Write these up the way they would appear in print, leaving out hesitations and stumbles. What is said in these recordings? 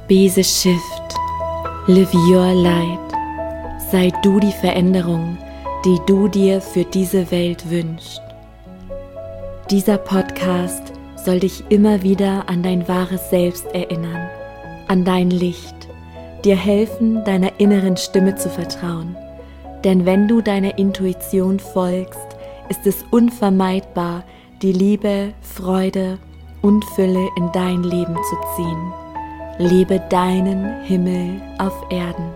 Be the shift. Live your light. Sei du die Veränderung, die du dir für diese Welt wünschst. Dieser Podcast soll dich immer wieder an dein wahres Selbst erinnern, an dein Licht, dir helfen, deiner inneren Stimme zu vertrauen. Denn wenn du deiner Intuition folgst, ist es unvermeidbar, die Liebe, Freude und Fülle in dein Leben zu ziehen. Lebe deinen Himmel auf Erden.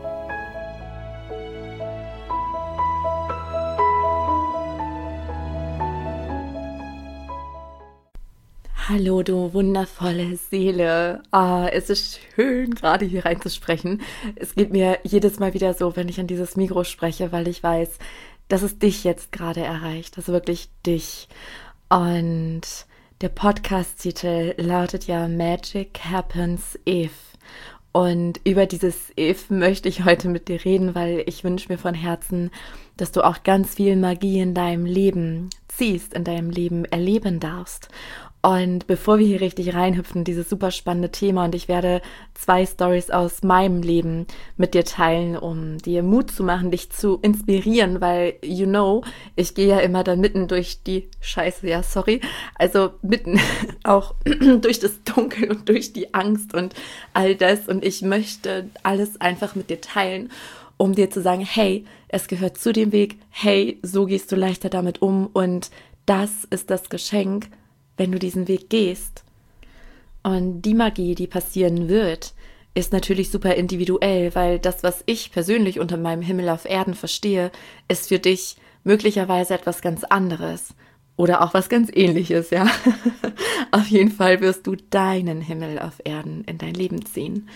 Hallo, du wundervolle Seele. Es ist schön, gerade hier reinzusprechen. Es geht mir jedes Mal wieder so, wenn ich an dieses Mikro spreche, weil ich weiß, dass es dich jetzt gerade erreicht. Also wirklich dich. Und der Podcast-Titel lautet ja Magic Happens If. Und über dieses If möchte ich heute mit dir reden, weil ich wünsche mir von Herzen, dass du auch ganz viel Magie in deinem Leben ziehst, in deinem Leben erleben darfst. Und bevor wir hier richtig reinhüpfen, dieses super spannende Thema, und ich werde 2 Storys aus meinem Leben mit dir teilen, um dir Mut zu machen, dich zu inspirieren, weil, ich gehe ja immer da mitten durch die Scheiße, also mitten auch durch das Dunkel und durch die Angst und all das, und ich möchte alles einfach mit dir teilen, um dir zu sagen, hey, es gehört zu dem Weg, hey, so gehst du leichter damit um, und das ist das Geschenk, wenn du diesen Weg gehst. Und die Magie, die passieren wird, ist natürlich super individuell, weil das, was ich persönlich unter meinem Himmel auf Erden verstehe, ist für dich möglicherweise etwas ganz anderes oder auch was ganz Ähnliches, ja. Auf jeden Fall wirst du deinen Himmel auf Erden in dein Leben ziehen.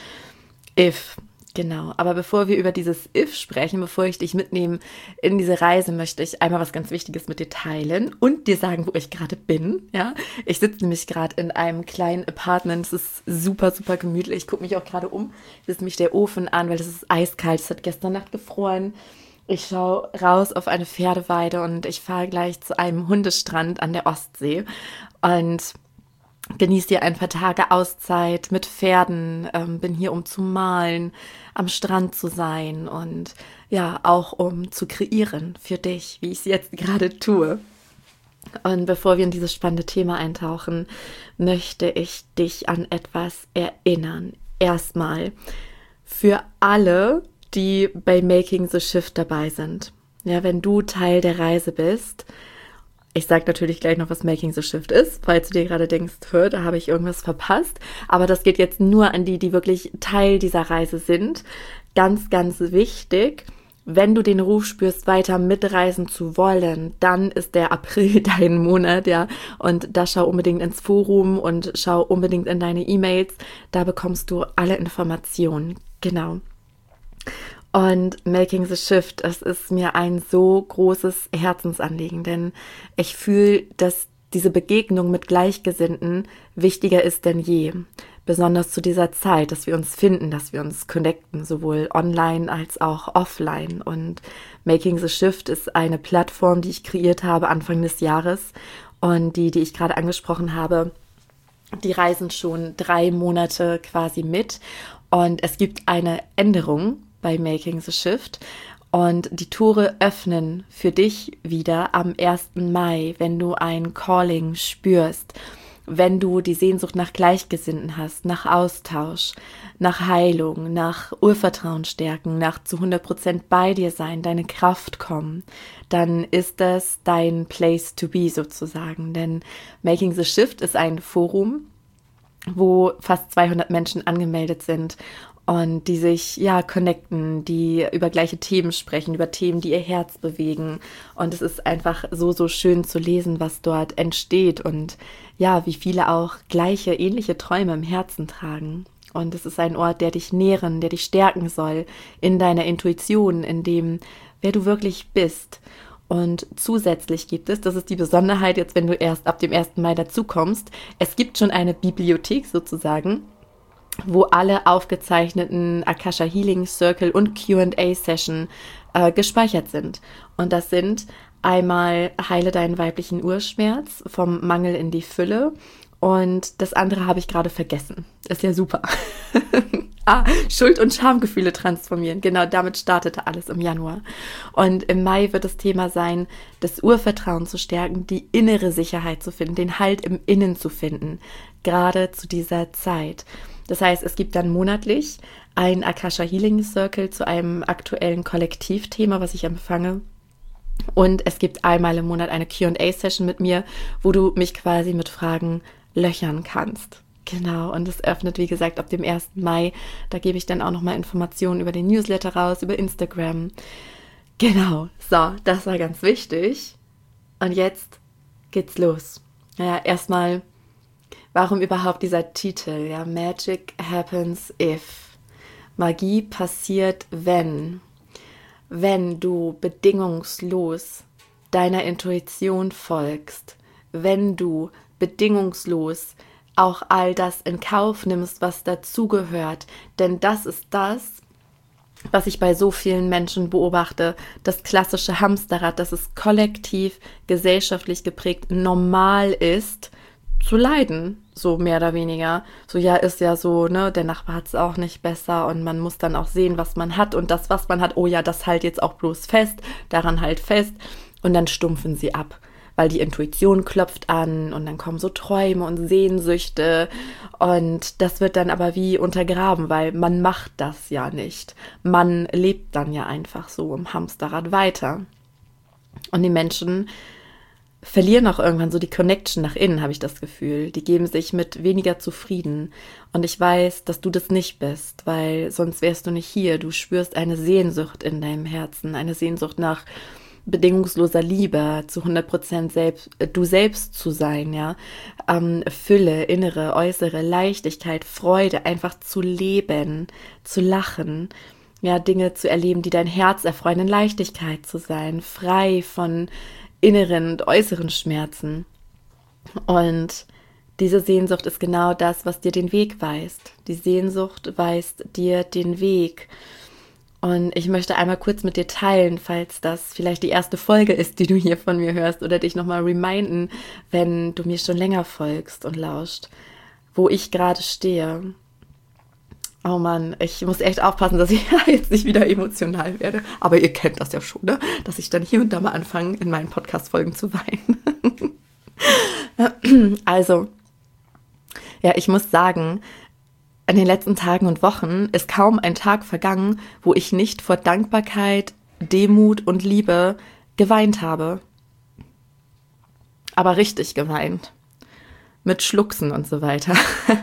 Genau, aber bevor wir über dieses If sprechen, bevor ich dich mitnehme in diese Reise, möchte ich einmal was ganz Wichtiges mit dir teilen und dir sagen, wo ich gerade bin, ja. Ich sitze nämlich gerade in einem kleinen Apartment, es ist super, super gemütlich, ich gucke mich auch gerade um, es ist nämlich der Ofen an, weil es ist eiskalt, es hat gestern Nacht gefroren. Ich schaue raus auf eine Pferdeweide und ich fahre gleich zu einem Hundestrand an der Ostsee und genieße hier ein paar Tage Auszeit mit Pferden, bin hier, um zu malen, am Strand zu sein und ja, auch um zu kreieren für dich, wie ich es jetzt gerade tue. Und bevor wir in dieses spannende Thema eintauchen, möchte ich dich an etwas erinnern. Erstmal für alle, die bei Making the Shift dabei sind. Ja, wenn du Teil der Reise bist. Ich sage natürlich gleich noch, was Making the Shift ist, falls du dir gerade denkst, da habe ich irgendwas verpasst. Aber das geht jetzt nur an die, die wirklich Teil dieser Reise sind. Ganz, ganz wichtig, wenn du den Ruf spürst, weiter mitreisen zu wollen, dann ist der April dein Monat, ja. Und da schau unbedingt ins Forum und schau unbedingt in deine E-Mails. Da bekommst du alle Informationen. Genau. Und Making the Shift, das ist mir ein so großes Herzensanliegen, denn ich fühle, dass diese Begegnung mit Gleichgesinnten wichtiger ist denn je. Besonders zu dieser Zeit, dass wir uns finden, dass wir uns connecten, sowohl online als auch offline. Und Making the Shift ist eine Plattform, die ich kreiert habe Anfang des Jahres, und die ich gerade angesprochen habe, die reisen schon 3 Monate quasi mit, und es gibt eine Änderung bei Making the Shift, und die Tore öffnen für dich wieder am 1. Mai, wenn du ein Calling spürst, wenn du die Sehnsucht nach Gleichgesinnten hast, nach Austausch, nach Heilung, nach Urvertrauen stärken, nach zu 100% bei dir sein, deine Kraft kommen, dann ist das dein Place to be sozusagen, denn Making the Shift ist ein Forum, wo fast 200 Menschen angemeldet sind und die sich connecten, die über gleiche Themen sprechen, über Themen, die ihr Herz bewegen. Und es ist einfach so, so schön zu lesen, was dort entsteht und ja, wie viele auch gleiche, ähnliche Träume im Herzen tragen. Und es ist ein Ort, der dich nähren, der dich stärken soll in deiner Intuition, in dem, wer du wirklich bist. Und zusätzlich gibt es, das ist die Besonderheit jetzt, wenn du erst ab dem 1. Mai dazukommst, es gibt schon eine Bibliothek sozusagen, wo alle aufgezeichneten Akasha Healing Circle und Q&A Session gespeichert sind. Und das sind einmal Heile deinen weiblichen Urschmerz, vom Mangel in die Fülle, Und das andere habe ich gerade vergessen. Ist ja super. Schuld- und Schamgefühle transformieren. Genau, damit startete alles im Januar. Und im Mai wird das Thema sein, das Urvertrauen zu stärken, die innere Sicherheit zu finden, den Halt im Innen zu finden, gerade zu dieser Zeit. Das heißt, es gibt dann monatlich ein Akasha Healing Circle zu einem aktuellen Kollektivthema, was ich empfange. Und es gibt einmal im Monat eine Q&A-Session mit mir, wo du mich quasi mit Fragen löchern kannst. Genau, und es öffnet, wie gesagt, ab dem 1. Mai. Da gebe ich dann auch nochmal Informationen über den Newsletter raus, über Instagram. Genau, so, das war ganz wichtig. Und jetzt geht's los. Ja, erstmal, warum überhaupt dieser Titel? Ja, Magic happens if. Magie passiert, wenn du bedingungslos deiner Intuition folgst, wenn du bedingungslos auch all das in Kauf nimmst, was dazugehört. Denn das ist das, was ich bei so vielen Menschen beobachte, das klassische Hamsterrad, dass es kollektiv, gesellschaftlich geprägt normal ist, zu leiden, so mehr oder weniger. So, ja, ist ja so, ne, der Nachbar hat es auch nicht besser und man muss dann auch sehen, was man hat und das, was man hat, oh ja, das halt jetzt auch bloß fest, daran halt fest und dann stumpfen sie ab, weil die Intuition klopft an und dann kommen so Träume und Sehnsüchte und das wird dann aber wie untergraben, weil man macht das ja nicht. Man lebt dann ja einfach so im Hamsterrad weiter. Und die Menschen verlieren auch irgendwann so die Connection nach innen, habe ich das Gefühl. Die geben sich mit weniger zufrieden. Und ich weiß, dass du das nicht bist, weil sonst wärst du nicht hier. Du spürst eine Sehnsucht in deinem Herzen, eine Sehnsucht nach bedingungsloser Liebe, zu 100% selbst, du selbst zu sein, ja. Fülle, innere, äußere Leichtigkeit, Freude, einfach zu leben, zu lachen, ja, Dinge zu erleben, die dein Herz erfreuen, in Leichtigkeit zu sein, frei von inneren und äußeren Schmerzen. Und diese Sehnsucht ist genau das, was dir den Weg weist. Die Sehnsucht weist dir den Weg. Und ich möchte einmal kurz mit dir teilen, falls das vielleicht die erste Folge ist, die du hier von mir hörst, oder dich nochmal reminden, wenn du mir schon länger folgst und lauscht, wo ich gerade stehe. Oh Mann, ich muss echt aufpassen, dass ich jetzt nicht wieder emotional werde. Aber ihr kennt das ja schon, ne? Dass ich dann hier und da mal anfange, in meinen Podcast-Folgen zu weinen. Also, ja, ich muss sagen, in den letzten Tagen und Wochen ist kaum ein Tag vergangen, wo ich nicht vor Dankbarkeit, Demut und Liebe geweint habe. Aber richtig geweint. Mit Schluchzen und so weiter.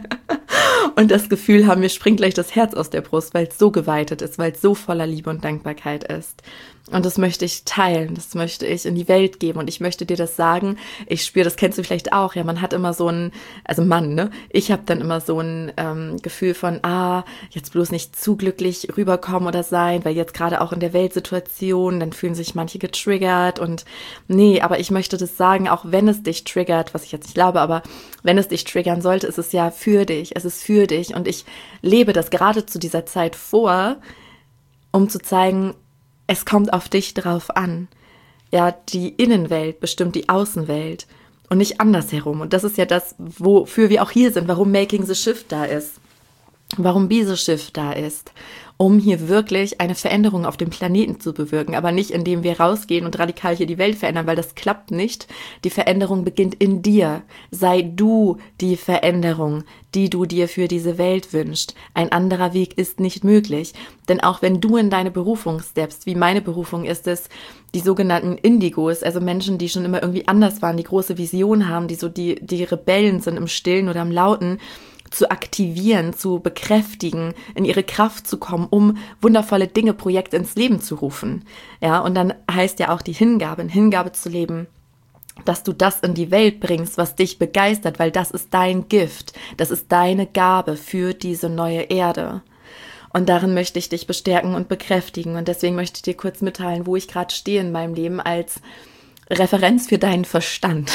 Und das Gefühl haben, mir springt gleich das Herz aus der Brust, weil es so geweitet ist, weil es so voller Liebe und Dankbarkeit ist. Und das möchte ich teilen, das möchte ich in die Welt geben und ich möchte dir das sagen. Ich spüre, das kennst du vielleicht auch, ja, man hat immer so ein, also Mann, ne? Ich habe dann immer so ein Gefühl von, jetzt bloß nicht zu glücklich rüberkommen oder sein, weil jetzt gerade auch in der Weltsituation, dann fühlen sich manche getriggert und nee, aber ich möchte das sagen, auch wenn es dich triggert, was ich jetzt nicht glaube, aber wenn es dich triggern sollte, ist es ja für dich, es ist für dich und ich lebe das gerade zu dieser Zeit vor, um zu zeigen, es kommt auf dich drauf an. Ja, die Innenwelt bestimmt die Außenwelt und nicht andersherum. Und das ist ja das, wofür wir auch hier sind, warum Making the Shift da ist, warum Be the Shift da ist, um hier wirklich eine Veränderung auf dem Planeten zu bewirken, aber nicht indem wir rausgehen und radikal hier die Welt verändern, weil das klappt nicht. Die Veränderung beginnt in dir. Sei du die Veränderung, die du dir für diese Welt wünschst. Ein anderer Weg ist nicht möglich. Denn auch wenn du in deine Berufung steppst, wie meine Berufung ist es, die sogenannten Indigos, also Menschen, die schon immer irgendwie anders waren, die große Vision haben, die Rebellen sind im Stillen oder im Lauten, zu aktivieren, zu bekräftigen, in ihre Kraft zu kommen, um wundervolle Dinge, Projekte ins Leben zu rufen. Ja, und dann heißt ja auch die Hingabe, in Hingabe zu leben, dass du das in die Welt bringst, was dich begeistert, weil das ist dein Gift, das ist deine Gabe für diese neue Erde. Und darin möchte ich dich bestärken und bekräftigen. Und deswegen möchte ich dir kurz mitteilen, wo ich gerade stehe in meinem Leben als Referenz für deinen Verstand.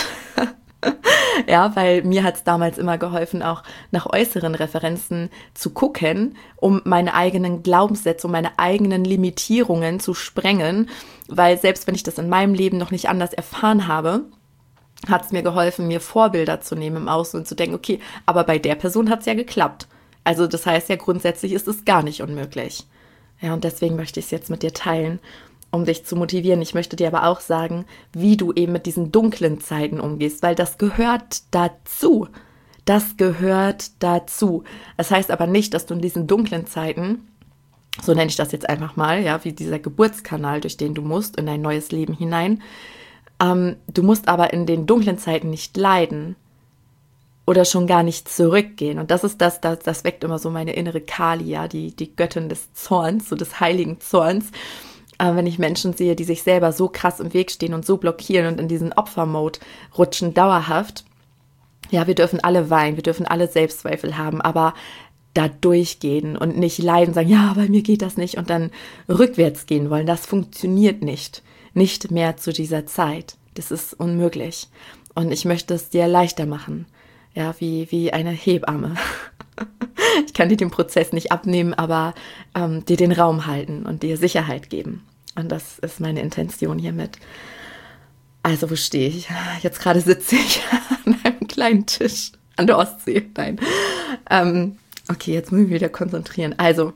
Ja, weil mir hat es damals immer geholfen, auch nach äußeren Referenzen zu gucken, um meine eigenen Glaubenssätze, um meine eigenen Limitierungen zu sprengen, weil selbst wenn ich das in meinem Leben noch nicht anders erfahren habe, hat es mir geholfen, mir Vorbilder zu nehmen im Außen und zu denken, okay, aber bei der Person hat es ja geklappt. Also das heißt ja, grundsätzlich ist es gar nicht unmöglich. Ja, und deswegen möchte ich es jetzt mit dir teilen, um dich zu motivieren. Ich möchte dir aber auch sagen, wie du eben mit diesen dunklen Zeiten umgehst, weil das gehört dazu. Das gehört dazu. Das heißt aber nicht, dass du in diesen dunklen Zeiten, so nenne ich das jetzt einfach mal, ja, wie dieser Geburtskanal, durch den du musst in dein neues Leben hinein. Du musst aber in den dunklen Zeiten nicht leiden oder schon gar nicht zurückgehen. Und das ist das weckt immer so meine innere Kali, ja, die Göttin des Zorns, so des heiligen Zorns. Wenn ich Menschen sehe, die sich selber so krass im Weg stehen und so blockieren und in diesen Opfermode rutschen, dauerhaft. Ja, wir dürfen alle weinen, wir dürfen alle Selbstzweifel haben, aber da durchgehen und nicht leiden, sagen, ja, bei mir geht das nicht und dann rückwärts gehen wollen. Das funktioniert nicht. Nicht mehr zu dieser Zeit. Das ist unmöglich. Und ich möchte es dir leichter machen. Ja, wie eine Hebamme. Ich kann dir den Prozess nicht abnehmen, aber dir den Raum halten und dir Sicherheit geben. Und das ist meine Intention hiermit. Also, wo stehe ich? Jetzt gerade sitze ich an einem kleinen Tisch an der Ostsee. Nein. Okay, jetzt muss ich mich wieder konzentrieren. Also,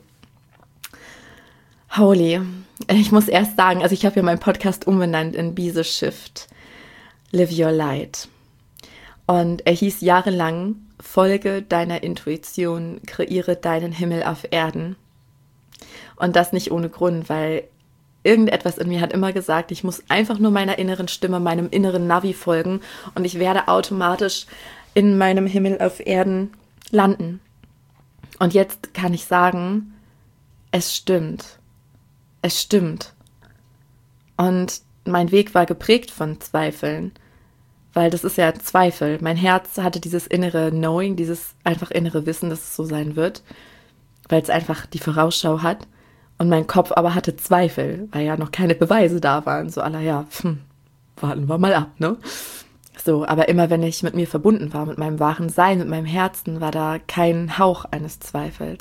holy. Ich muss erst sagen, also ich habe ja meinen Podcast umbenannt in Be the Shift. Live Your Light. Und er hieß jahrelang, folge deiner Intuition, kreiere deinen Himmel auf Erden. Und das nicht ohne Grund, weil irgendetwas in mir hat immer gesagt, ich muss einfach nur meiner inneren Stimme, meinem inneren Navi folgen und ich werde automatisch in meinem Himmel auf Erden landen. Und jetzt kann ich sagen, es stimmt. Es stimmt. Und mein Weg war geprägt von Zweifeln, weil das ist ja Zweifel. Mein Herz hatte dieses innere Knowing, dieses einfach innere Wissen, dass es so sein wird, weil es einfach die Vorausschau hat. Und mein Kopf aber hatte Zweifel, weil ja noch keine Beweise da waren. So aller, ja, warten wir mal ab, ne? So, aber immer wenn ich mit mir verbunden war, mit meinem wahren Sein, mit meinem Herzen, war da kein Hauch eines Zweifels.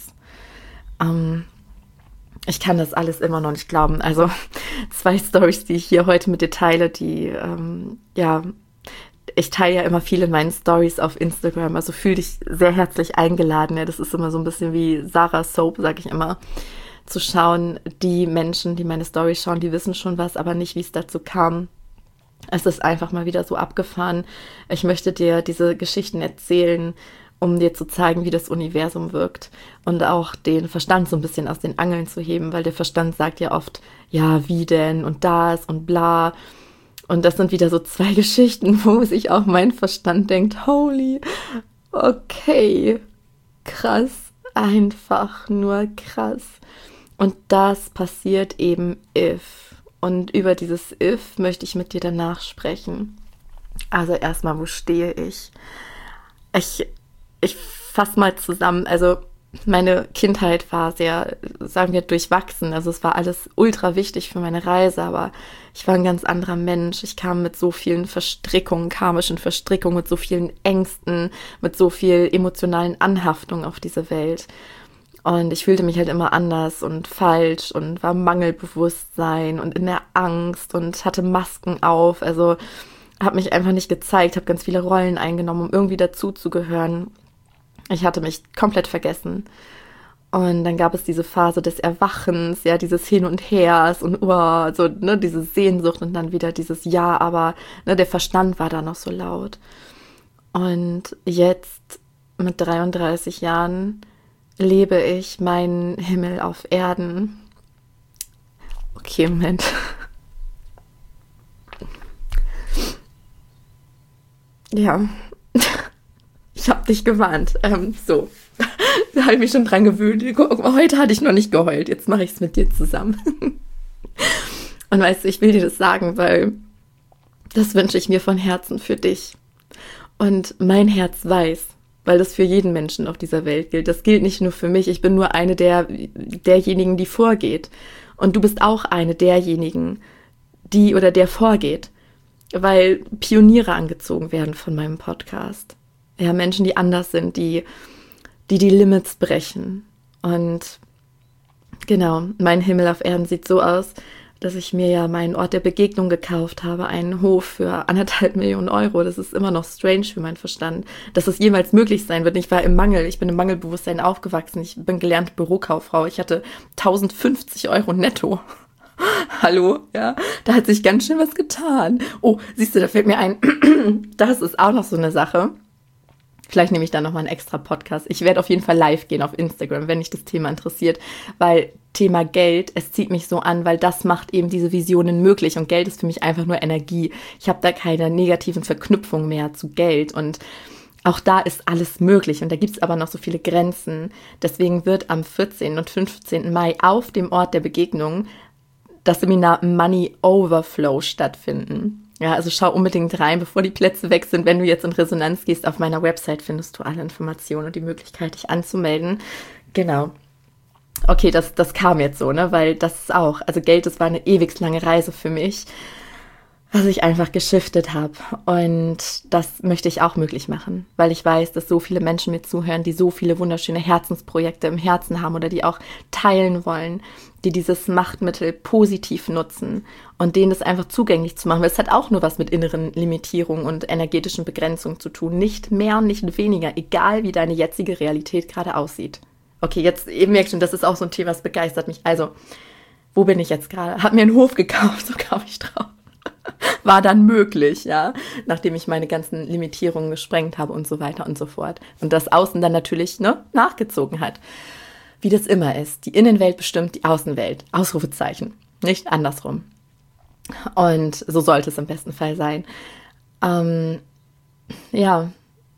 Ich kann das alles immer noch nicht glauben. Also 2 Storys, die ich hier heute mit dir teile, die, ich teile ja immer viel in meinen Stories auf Instagram, also fühl dich sehr herzlich eingeladen. Ja, das ist immer so ein bisschen wie Sarah Soap, sag ich immer, zu schauen, die Menschen, die meine Storys schauen, die wissen schon was, aber nicht, wie es dazu kam. Es ist einfach mal wieder so abgefahren. Ich möchte dir diese Geschichten erzählen, um dir zu zeigen, wie das Universum wirkt und auch den Verstand so ein bisschen aus den Angeln zu heben, weil der Verstand sagt ja oft, ja, wie denn und das und bla. Und das sind wieder so 2 Geschichten, wo sich auch mein Verstand denkt, holy, okay, krass, einfach nur krass. Und das passiert eben if. Und über dieses if möchte ich mit dir danach sprechen. Also erstmal, wo stehe ich? Ich fasse mal zusammen, also meine Kindheit war sehr, sagen wir, durchwachsen. Also es war alles ultra wichtig für meine Reise, aber ich war ein ganz anderer Mensch. Ich kam mit so vielen Verstrickungen, karmischen Verstrickungen, mit so vielen Ängsten, mit so viel emotionalen Anhaftung auf diese Welt. Und ich fühlte mich halt immer anders und falsch und war Mangelbewusstsein und in der Angst und hatte Masken auf. Also habe mich einfach nicht gezeigt, habe ganz viele Rollen eingenommen, um irgendwie dazuzugehören. Ich hatte mich komplett vergessen. Und dann gab es diese Phase des Erwachens, ja, dieses Hin und Hers und so, ne, diese Sehnsucht und dann wieder dieses Ja, aber ne, der Verstand war da noch so laut. Und jetzt mit 33 Jahren lebe ich meinen Himmel auf Erden. Okay, Moment. Ja, ich habe dich gewarnt. So, da habe ich mich schon dran gewöhnt. Guck mal, heute hatte ich noch nicht geheult. Jetzt mache ich es mit dir zusammen. Und weißt du, ich will dir das sagen, weil das wünsche ich mir von Herzen für dich. Und mein Herz weiß, weil das für jeden Menschen auf dieser Welt gilt. Das gilt nicht nur für mich. Ich bin nur eine derjenigen, die vorgeht. Und du bist auch eine derjenigen, die oder der vorgeht. Weil Pioniere angezogen werden von meinem Podcast. Ja, Menschen, die anders sind, die Limits brechen. Und genau, mein Himmel auf Erden sieht so aus, dass ich mir ja meinen Ort der Begegnung gekauft habe, einen Hof für 1,5 Millionen Euro. Das ist immer noch strange für meinen Verstand, dass das jemals möglich sein wird. Ich war im Mangel, ich bin im Mangelbewusstsein aufgewachsen. Ich bin gelernte Bürokauffrau. Ich hatte 1.050 € netto. Hallo, ja, da hat sich ganz schön was getan. Oh, siehst du, da fällt mir ein, das ist auch noch so eine Sache. Vielleicht nehme ich da nochmal einen extra Podcast. Ich werde auf jeden Fall live gehen auf Instagram, wenn dich das Thema interessiert, weil Thema Geld, es zieht mich so an, weil das macht eben diese Visionen möglich und Geld ist für mich einfach nur Energie. Ich habe da keine negativen Verknüpfungen mehr zu Geld und auch da ist alles möglich und da gibt es aber noch so viele Grenzen. Deswegen wird am 14. und 15. Mai auf dem Ort der Begegnung das Seminar Money Overflow stattfinden. Ja, also schau unbedingt rein, bevor die Plätze weg sind. Wenn du jetzt in Resonanz gehst, auf meiner Website findest du alle Informationen und die Möglichkeit, dich anzumelden. Genau. Okay, das kam jetzt so, ne? Weil das ist auch, also Geld, das war eine ewig lange Reise für mich, was ich einfach geschiftet habe. Und das möchte ich auch möglich machen, weil ich weiß, dass so viele Menschen mir zuhören, die so viele wunderschöne Herzensprojekte im Herzen haben oder die auch teilen wollen, die dieses Machtmittel positiv nutzen und denen das einfach zugänglich zu machen. Weil es hat auch nur was mit inneren Limitierungen und energetischen Begrenzungen zu tun. Nicht mehr, nicht weniger, egal wie deine jetzige Realität gerade aussieht. Okay, jetzt, ihr merkt schon, das ist auch so ein Thema, das begeistert mich. Also, wo bin ich jetzt gerade? Hab mir einen Hof gekauft, so kam ich drauf. War dann möglich, ja, nachdem ich meine ganzen Limitierungen gesprengt habe und so weiter und so fort. Und das Außen dann natürlich, ne, nachgezogen hat. Wie das immer ist. Die Innenwelt bestimmt die Außenwelt. Ausrufezeichen. Nicht andersrum. Und so sollte es im besten Fall sein. Ja.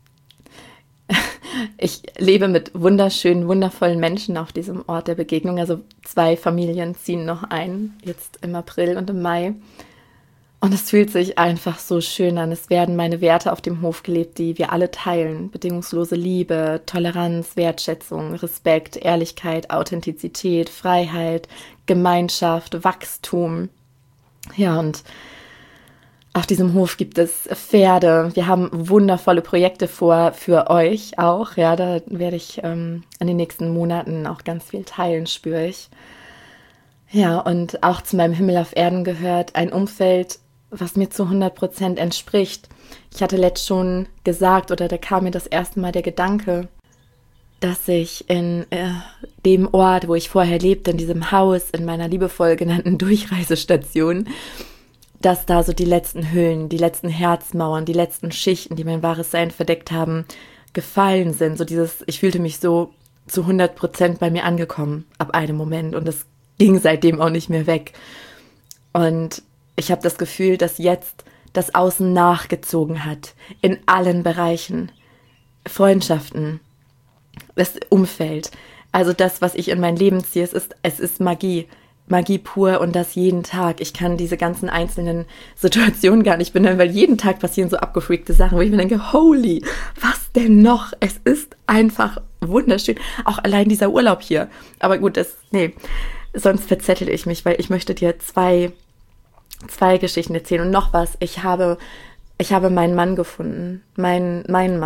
Ich lebe mit wunderschönen, wundervollen Menschen auf diesem Ort der Begegnung. Also 2 Familien ziehen noch ein, jetzt im April und im Mai. Und es fühlt sich einfach so schön an. Es werden meine Werte auf dem Hof gelebt, die wir alle teilen. Bedingungslose Liebe, Toleranz, Wertschätzung, Respekt, Ehrlichkeit, Authentizität, Freiheit, Gemeinschaft, Wachstum. Ja, und auf diesem Hof gibt es Pferde. Wir haben wundervolle Projekte vor für euch auch. Ja, da werde ich in den nächsten Monaten auch ganz viel teilen, spüre ich. Ja, und auch zu meinem Himmel auf Erden gehört ein Umfeld, was mir zu 100% entspricht. Ich hatte letzt schon gesagt, oder da kam mir das erste Mal der Gedanke, dass ich in dem Ort, wo ich vorher lebte, in diesem Haus, in meiner liebevoll genannten Durchreisestation, dass da so die letzten Hüllen, die letzten Herzmauern, die letzten Schichten, die mein wahres Sein verdeckt haben, gefallen sind. So dieses, ich fühlte mich so zu 100% bei mir angekommen ab einem Moment und das ging seitdem auch nicht mehr weg. Und ich habe das Gefühl, dass jetzt das Außen nachgezogen hat, in allen Bereichen. Freundschaften, das Umfeld, also das, was ich in mein Leben ziehe, es ist Magie. Magie pur und das jeden Tag. Ich kann diese ganzen einzelnen Situationen gar nicht benennen, weil jeden Tag passieren so abgefreakte Sachen, wo ich mir denke, holy, was denn noch? Es ist einfach wunderschön. Auch allein dieser Urlaub hier. Aber gut, sonst verzettel ich mich, weil ich möchte dir zwei Geschichten erzählen. Und noch was, ich habe meinen Mann gefunden. Mein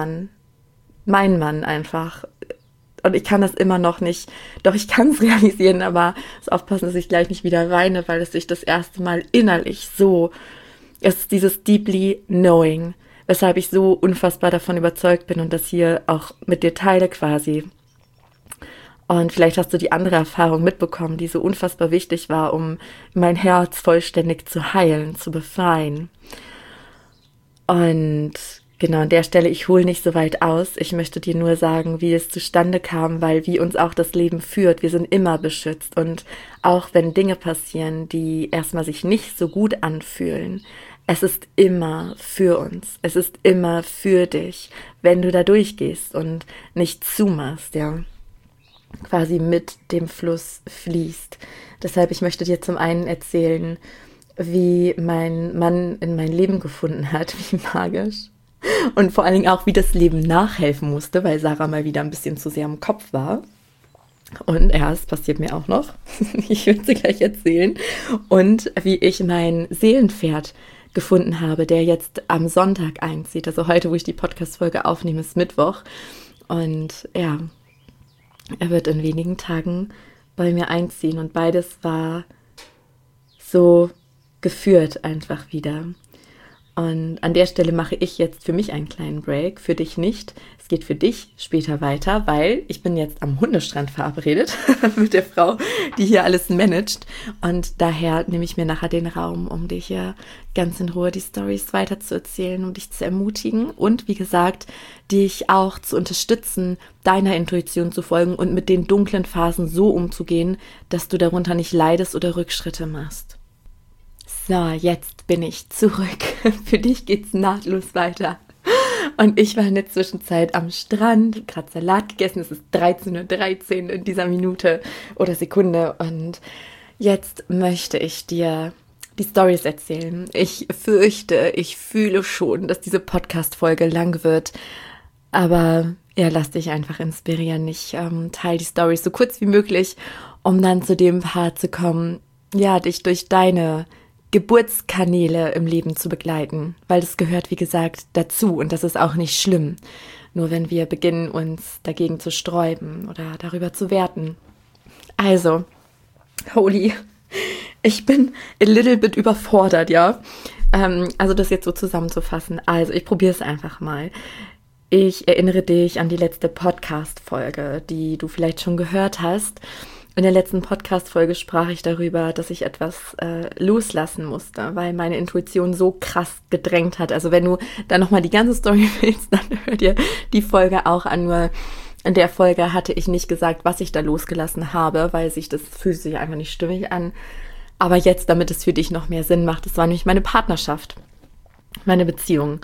Mann einfach. Und ich kann das immer noch nicht, doch ich kann es realisieren, aber muss aufpassen, dass ich gleich nicht wieder weine, weil es sich das erste Mal innerlich es ist dieses deeply knowing, weshalb ich so unfassbar davon überzeugt bin und das hier auch mit dir teile quasi. Und vielleicht hast du die andere Erfahrung mitbekommen, die so unfassbar wichtig war, um mein Herz vollständig zu heilen, zu befreien. Und genau, an der Stelle, ich hole nicht so weit aus. Ich möchte dir nur sagen, wie es zustande kam, weil wie uns auch das Leben führt. Wir sind immer beschützt. Und auch wenn Dinge passieren, die erstmal sich nicht so gut anfühlen, es ist immer für uns. Es ist immer für dich, wenn du da durchgehst und nicht zumachst, ja. Quasi mit dem Fluss fließt. Deshalb, ich möchte dir zum einen erzählen, wie mein Mann in mein Leben gefunden hat, wie magisch. Und vor allen Dingen auch, wie das Leben nachhelfen musste, weil Sarah mal wieder ein bisschen zu sehr im Kopf war. Und ja, es passiert mir auch noch. Ich will sie gleich erzählen. Und wie ich mein Seelenpferd gefunden habe, der jetzt am Sonntag einzieht. Also heute, wo ich die Podcast-Folge aufnehme, ist Mittwoch. Und ja, er wird in wenigen Tagen bei mir einziehen. Und beides war so geführt einfach wieder. Und an der Stelle mache ich jetzt für mich einen kleinen Break, für dich nicht. Es geht für dich später weiter, weil ich bin jetzt am Hundestrand verabredet mit der Frau, die hier alles managt. Und daher nehme ich mir nachher den Raum, um dir hier ganz in Ruhe die Storys weiterzuerzählen, um dich zu ermutigen und wie gesagt, dich auch zu unterstützen, deiner Intuition zu folgen und mit den dunklen Phasen so umzugehen, dass du darunter nicht leidest oder Rückschritte machst. So, jetzt bin ich zurück. Für dich geht's nahtlos weiter. Und ich war in der Zwischenzeit am Strand, gerade Salat gegessen. Es ist 13:13 Uhr in dieser Minute oder Sekunde. Und jetzt möchte ich dir die Storys erzählen. Ich fürchte, ich fühle schon, dass diese Podcast-Folge lang wird. Aber ja, lass dich einfach inspirieren. Ich teile die Storys so kurz wie möglich, um dann zu dem Part zu kommen, ja, dich durch deine Geburtskanäle im Leben zu begleiten, weil das gehört, wie gesagt, dazu und das ist auch nicht schlimm. Nur wenn wir beginnen, uns dagegen zu sträuben oder darüber zu werten. Also, holy, ich bin a little bit überfordert, ja. Also das jetzt so zusammenzufassen. Also, ich probiere es einfach mal. Ich erinnere dich an die letzte Podcast-Folge, die du vielleicht schon gehört hast. In der letzten Podcast-Folge sprach ich darüber, dass ich etwas loslassen musste, weil meine Intuition so krass gedrängt hat. Also wenn du dann nochmal die ganze Story willst, dann hör dir die Folge auch an. Nur in der Folge hatte ich nicht gesagt, was ich da losgelassen habe, weil das fühlt sich einfach nicht stimmig an. Aber jetzt, damit es für dich noch mehr Sinn macht, das war nämlich meine Partnerschaft, meine Beziehung.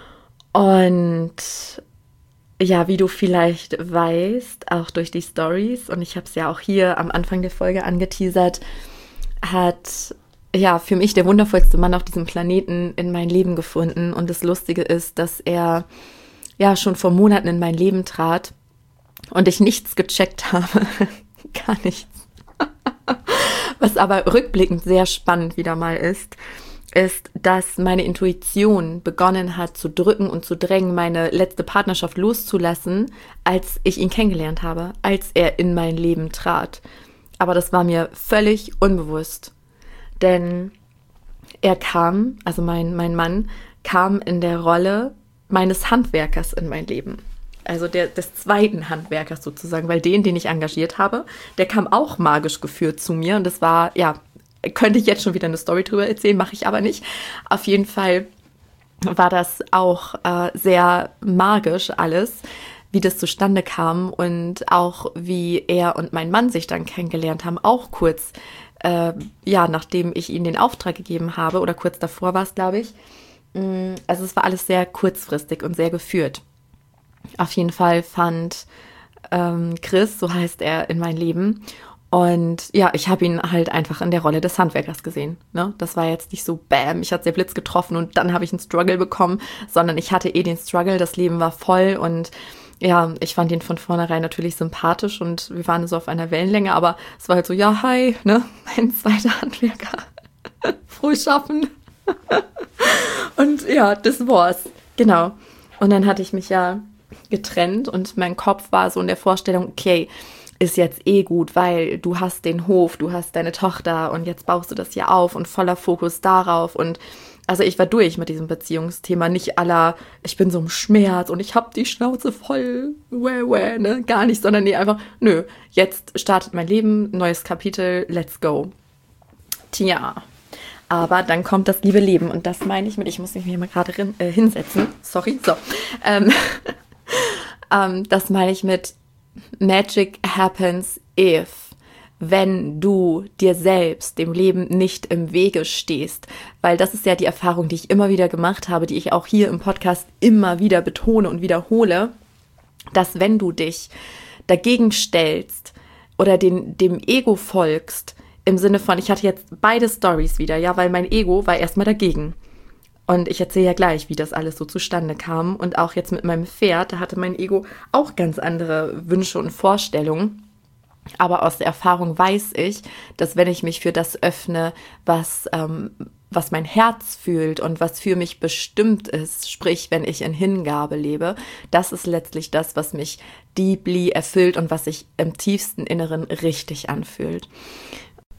Und ja, wie du vielleicht weißt, auch durch die Stories, und ich habe es ja auch hier am Anfang der Folge angeteasert, hat ja für mich der wundervollste Mann auf diesem Planeten in mein Leben gefunden. Und das Lustige ist, dass er ja schon vor Monaten in mein Leben trat und ich nichts gecheckt habe. Gar nichts. Was aber rückblickend sehr spannend wieder mal ist, dass meine Intuition begonnen hat zu drücken und zu drängen, meine letzte Partnerschaft loszulassen, als ich ihn kennengelernt habe, als er in mein Leben trat. Aber das war mir völlig unbewusst, denn er kam, also mein Mann, kam in der Rolle meines Handwerkers in mein Leben. Also des zweiten Handwerkers sozusagen, weil den ich engagiert habe, der kam auch magisch geführt zu mir und das war, ja, könnte ich jetzt schon wieder eine Story drüber erzählen, mache ich aber nicht. Auf jeden Fall war das auch sehr magisch alles, wie das zustande kam und auch wie er und mein Mann sich dann kennengelernt haben, auch kurz, nachdem ich ihnen den Auftrag gegeben habe oder kurz davor war es, glaube ich. Also es war alles sehr kurzfristig und sehr geführt. Auf jeden Fall fand Chris, so heißt er, in mein Leben. Und ja, ich habe ihn halt einfach in der Rolle des Handwerkers gesehen. Ne? Das war jetzt nicht so, bam, ich hatte der Blitz getroffen und dann habe ich einen Struggle bekommen, sondern ich hatte den Struggle, das Leben war voll und ja, ich fand ihn von vornherein natürlich sympathisch und wir waren so auf einer Wellenlänge, aber es war halt so, ja, hi, ne, mein zweiter Handwerker, frohes Schaffen. Und ja, das war's, genau. Und dann hatte ich mich ja getrennt und mein Kopf war so in der Vorstellung, okay, ist jetzt eh gut, weil du hast den Hof, du hast deine Tochter und jetzt baust du das hier auf und voller Fokus darauf und also ich war durch mit diesem Beziehungsthema, nicht ich bin so im Schmerz und ich hab die Schnauze voll, ne, gar nicht, sondern nee, einfach, nö, jetzt startet mein Leben, neues Kapitel, let's go. Tja, aber dann kommt das liebe Leben und das meine ich ich muss mich hier mal gerade hinsetzen, sorry, so, das meine ich mit Magic happens if, wenn du dir selbst, dem Leben nicht im Wege stehst. Weil das ist ja die Erfahrung, die ich immer wieder gemacht habe, die ich auch hier im Podcast immer wieder betone und wiederhole, dass wenn du dich dagegen stellst oder dem Ego folgst, im Sinne von, ich hatte jetzt beide Storys wieder, ja, weil mein Ego war erstmal dagegen. Und ich erzähle ja gleich, wie das alles so zustande kam. Und auch jetzt mit meinem Pferd, da hatte mein Ego auch ganz andere Wünsche und Vorstellungen. Aber aus der Erfahrung weiß ich, dass wenn ich mich für das öffne, was mein Herz fühlt und was für mich bestimmt ist, sprich, wenn ich in Hingabe lebe, das ist letztlich das, was mich deeply erfüllt und was sich im tiefsten Inneren richtig anfühlt.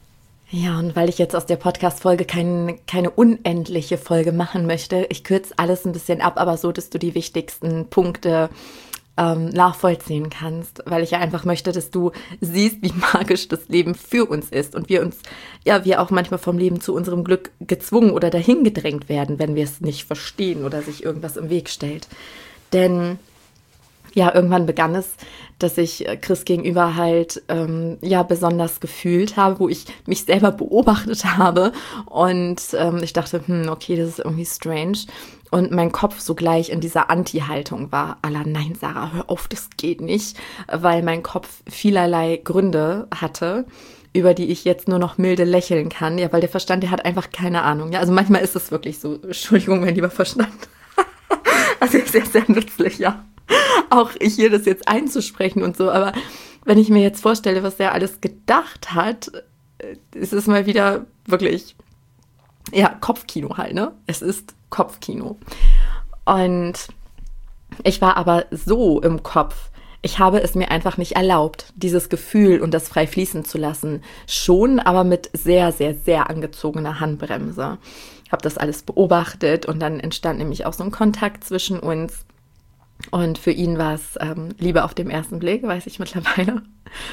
Ja, und weil ich jetzt aus der Podcast-Folge keine unendliche Folge machen möchte, ich kürze alles ein bisschen ab, aber so, dass du die wichtigsten Punkte nachvollziehen kannst, weil ich ja einfach möchte, dass du siehst, wie magisch das Leben für uns ist und wir auch manchmal vom Leben zu unserem Glück gezwungen oder dahin gedrängt werden, wenn wir es nicht verstehen oder sich irgendwas im Weg stellt. Denn ja, irgendwann begann es, dass ich Chris gegenüber halt besonders gefühlt habe, wo ich mich selber beobachtet habe und ich dachte, okay, das ist irgendwie strange. Und mein Kopf sogleich in dieser Anti-Haltung war, nein, Sarah, hör auf, das geht nicht, weil mein Kopf vielerlei Gründe hatte, über die ich jetzt nur noch milde lächeln kann, ja, weil der Verstand, der hat einfach keine Ahnung. Ja, also manchmal ist es wirklich so, Entschuldigung, mein lieber Verstand. Also sehr, sehr nützlich, ja. Auch hier das jetzt einzusprechen und so, aber wenn ich mir jetzt vorstelle, was der alles gedacht hat, ist es mal wieder wirklich, ja, Kopfkino halt, ne? Es ist Kopfkino. Und ich war aber so im Kopf, ich habe es mir einfach nicht erlaubt, dieses Gefühl und das frei fließen zu lassen. Schon, aber mit sehr, sehr, sehr angezogener Handbremse. Ich habe das alles beobachtet und dann entstand nämlich auch so ein Kontakt zwischen uns. Und für ihn war es Liebe auf dem ersten Blick, weiß ich mittlerweile.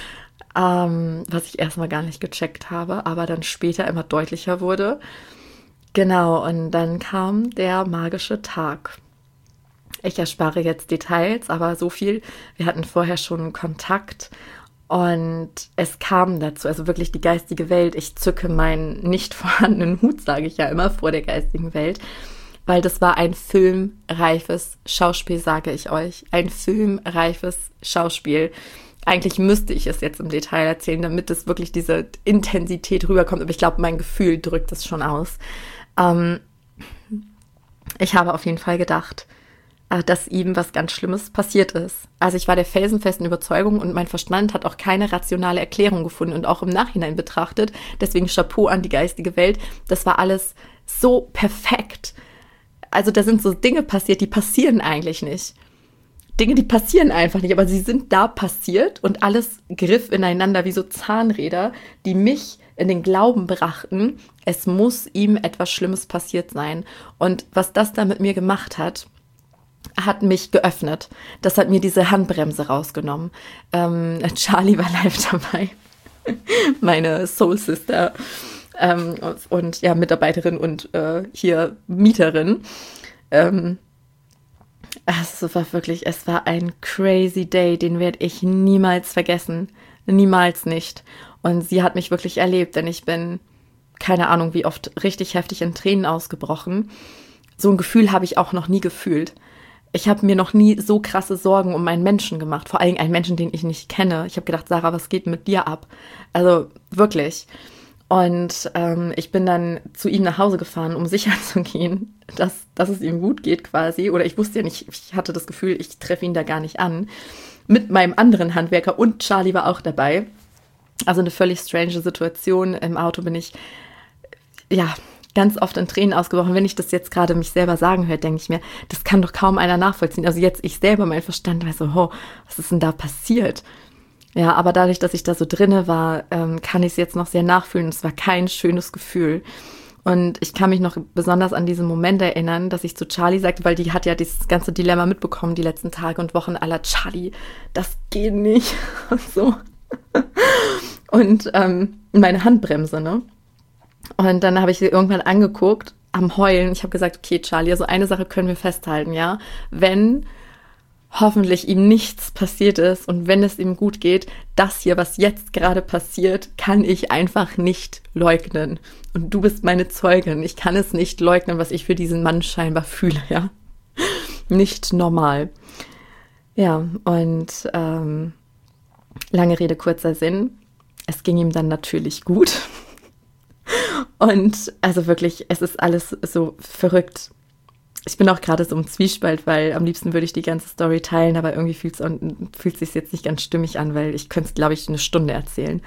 Was ich erstmal gar nicht gecheckt habe, aber dann später immer deutlicher wurde. Genau, und dann kam der magische Tag. Ich erspare jetzt Details, aber so viel. Wir hatten vorher schon Kontakt und es kam dazu, also wirklich die geistige Welt. Ich zücke meinen nicht vorhandenen Hut, sage ich ja immer, vor der geistigen Welt. Weil das war ein filmreifes Schauspiel, sage ich euch. Ein filmreifes Schauspiel. Eigentlich müsste ich es jetzt im Detail erzählen, damit es wirklich diese Intensität rüberkommt. Aber ich glaube, mein Gefühl drückt es schon aus. Ich habe auf jeden Fall gedacht, dass ihm was ganz Schlimmes passiert ist. Also ich war der felsenfesten Überzeugung und mein Verstand hat auch keine rationale Erklärung gefunden und auch im Nachhinein betrachtet. Deswegen Chapeau an die geistige Welt. Das war alles so perfekt. Also da sind so Dinge passiert, die passieren eigentlich nicht. Dinge, die passieren einfach nicht, aber sie sind da passiert und alles griff ineinander wie so Zahnräder, die mich in den Glauben brachten, es muss ihm etwas Schlimmes passiert sein. Und was das da mit mir gemacht hat mich geöffnet. Das hat mir diese Handbremse rausgenommen. Charlie war live dabei, meine Soul Sister. Und ja, Mitarbeiterin und hier Mieterin. Es war ein crazy Day, den werde ich niemals vergessen. Niemals nicht. Und sie hat mich wirklich erlebt, denn ich bin, keine Ahnung wie oft, richtig heftig in Tränen ausgebrochen. So ein Gefühl habe ich auch noch nie gefühlt. Ich habe mir noch nie so krasse Sorgen um einen Menschen gemacht, vor allem einen Menschen, den ich nicht kenne. Ich habe gedacht, Sarah, was geht mit dir ab? Also wirklich. Und ich bin dann zu ihm nach Hause gefahren, um sicher zu gehen, dass es ihm gut geht quasi. Oder ich wusste ja nicht, ich hatte das Gefühl, ich treffe ihn da gar nicht an. Mit meinem anderen Handwerker und Charlie war auch dabei. Also eine völlig strange Situation. Im Auto bin ich, ja, ganz oft in Tränen ausgebrochen. Wenn ich das jetzt gerade mich selber sagen höre, denke ich mir, das kann doch kaum einer nachvollziehen. Also jetzt ich selber, mein Verstand weiß so, oh, was ist denn da passiert? Ja, aber dadurch, dass ich da so drinne war, kann ich es jetzt noch sehr nachfühlen. Es war kein schönes Gefühl. Und ich kann mich noch besonders an diesen Moment erinnern, dass ich zu Charlie sagte, weil die hat ja dieses ganze Dilemma mitbekommen die letzten Tage und Wochen aller Charlie, das geht nicht und so. Und meine Handbremse, ne? Und dann habe ich sie irgendwann angeguckt, am Heulen. Ich habe gesagt, okay, Charlie, also eine Sache können wir festhalten, ja? Wenn hoffentlich ihm nichts passiert ist und wenn es ihm gut geht, das hier, was jetzt gerade passiert, kann ich einfach nicht leugnen. Und du bist meine Zeugin. Ich kann es nicht leugnen, was ich für diesen Mann scheinbar fühle, ja? Nicht normal. Ja, und lange Rede, kurzer Sinn. Es ging ihm dann natürlich gut. Und also wirklich, es ist alles so verrückt. Ich bin auch gerade so im Zwiespalt, weil am liebsten würde ich die ganze Story teilen, aber irgendwie fühlt es sich jetzt nicht ganz stimmig an, weil ich könnte es, glaube ich, eine Stunde erzählen.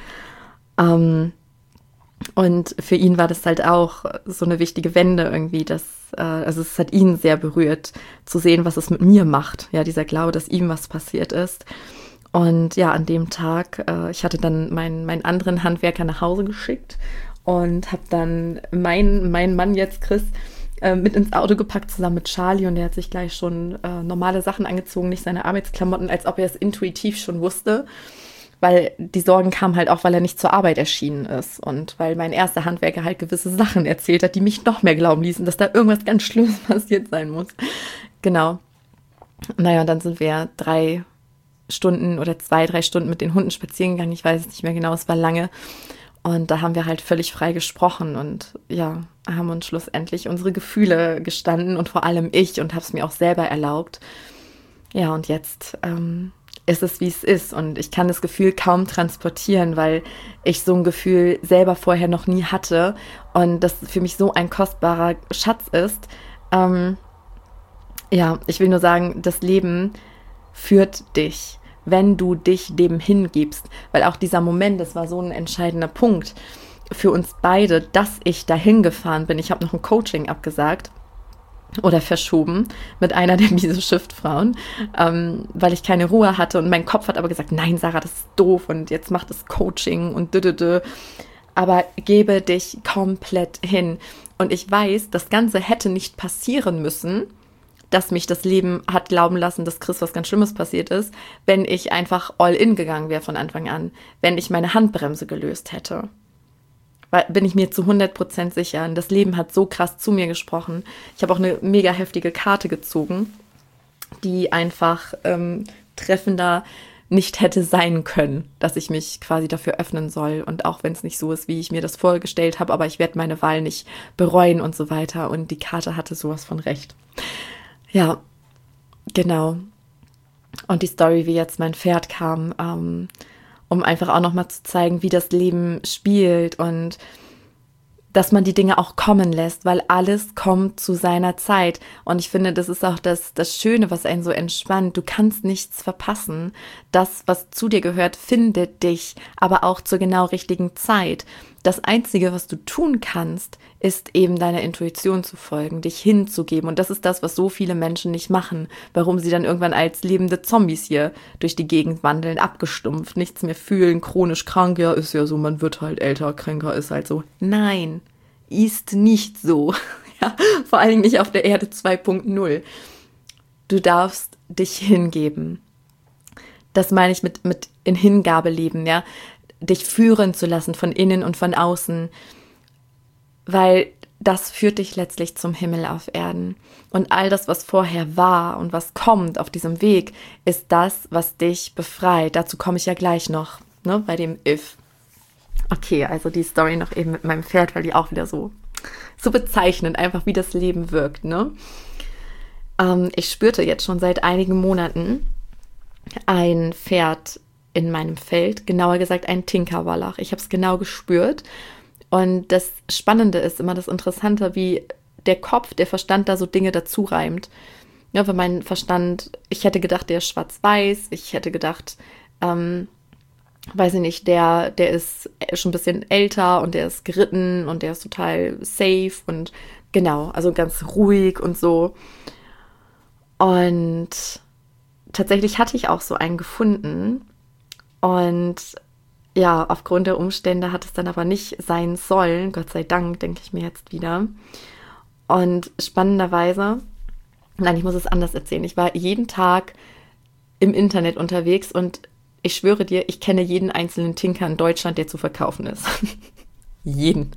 Und für ihn war das halt auch so eine wichtige Wende irgendwie, also es hat ihn sehr berührt, zu sehen, was es mit mir macht. Ja, dieser Glaube, dass ihm was passiert ist. Und ja, an dem Tag, ich hatte dann meinen anderen Handwerker nach Hause geschickt und habe dann meinen Mann jetzt, Chris, mit ins Auto gepackt, zusammen mit Charlie, und der hat sich gleich schon normale Sachen angezogen, nicht seine Arbeitsklamotten, als ob er es intuitiv schon wusste, weil die Sorgen kamen halt auch, weil er nicht zur Arbeit erschienen ist und weil mein erster Handwerker halt gewisse Sachen erzählt hat, die mich noch mehr glauben ließen, dass da irgendwas ganz Schlimmes passiert sein muss. Genau. Naja, und dann sind wir 3 Stunden oder 2, 3 Stunden mit den Hunden spazieren gegangen. Ich weiß es nicht mehr genau, es war lange. Und da haben wir halt völlig frei gesprochen und ja, haben uns schlussendlich unsere Gefühle gestanden und vor allem ich, und habe es mir auch selber erlaubt. Ja, und jetzt ist es, wie es ist, und ich kann das Gefühl kaum transportieren, weil ich so ein Gefühl selber vorher noch nie hatte und das für mich so ein kostbarer Schatz ist. Ja, ich will nur sagen, das Leben führt dich, wenn du dich dem hingibst. Weil auch dieser Moment, das war so ein entscheidender Punkt für uns beide, dass ich dahin gefahren bin. Ich habe noch ein Coaching abgesagt oder verschoben mit einer der miese Shift-Frauen, weil ich keine Ruhe hatte. Und mein Kopf hat aber gesagt, nein, Sarah, das ist doof und jetzt mach das Coaching und dödödö. Aber gebe dich komplett hin. Und ich weiß, das Ganze hätte nicht passieren müssen, dass mich das Leben hat glauben lassen, dass Chris was ganz Schlimmes passiert ist, wenn ich einfach all in gegangen wäre von Anfang an, wenn ich meine Handbremse gelöst hätte. Weil, bin ich mir zu 100% sicher. Und das Leben hat so krass zu mir gesprochen. Ich habe auch eine mega heftige Karte gezogen, die einfach treffender nicht hätte sein können, dass ich mich quasi dafür öffnen soll. Und auch wenn es nicht so ist, wie ich mir das vorgestellt habe, aber ich werde meine Wahl nicht bereuen und so weiter. Und die Karte hatte sowas von recht. Ja, genau. Und die Story, wie jetzt mein Pferd kam, um einfach auch nochmal zu zeigen, wie das Leben spielt und dass man die Dinge auch kommen lässt, weil alles kommt zu seiner Zeit. Und ich finde, das ist auch das Schöne, was einen so entspannt. Du kannst nichts verpassen. Das, was zu dir gehört, findet dich, aber auch zur genau richtigen Zeit. Das Einzige, was du tun kannst, ist eben deiner Intuition zu folgen, dich hinzugeben. Und das ist das, was so viele Menschen nicht machen. Warum sie dann irgendwann als lebende Zombies hier durch die Gegend wandeln, abgestumpft, nichts mehr fühlen, chronisch krank. Ja, ist ja so, man wird halt älter, kränker, ist halt so. Nein, ist nicht so. Ja, vor allen Dingen nicht auf der Erde 2.0. Du darfst dich hingeben. Das meine ich mit in Hingabe leben, ja. Dich führen zu lassen von innen und von außen, weil das führt dich letztlich zum Himmel auf Erden. Und all das, was vorher war und was kommt auf diesem Weg, ist das, was dich befreit. Dazu komme ich ja gleich noch, ne, bei dem If. Okay, also die Story noch eben mit meinem Pferd, weil die auch wieder so bezeichnend, einfach wie das Leben wirkt, ne? Ich spürte jetzt schon seit einigen Monaten ein Pferd in meinem Feld, genauer gesagt ein Tinker-Wallach. Ich habe es genau gespürt. Und das Spannende ist immer das Interessante, wie der Kopf, der Verstand da so Dinge dazu reimt. Ja, weil mein Verstand, ich hätte gedacht, der ist schwarz-weiß. Ich hätte gedacht, weiß ich nicht, der ist schon ein bisschen älter und der ist geritten und der ist total safe und genau, also ganz ruhig und so. Und tatsächlich hatte ich auch so einen gefunden. Und ja, aufgrund der Umstände hat es dann aber nicht sein sollen. Gott sei Dank, denke ich mir jetzt wieder. Und spannenderweise, nein, ich muss es anders erzählen. Ich war jeden Tag im Internet unterwegs und ich schwöre dir, ich kenne jeden einzelnen Tinker in Deutschland, der zu verkaufen ist. Jeden.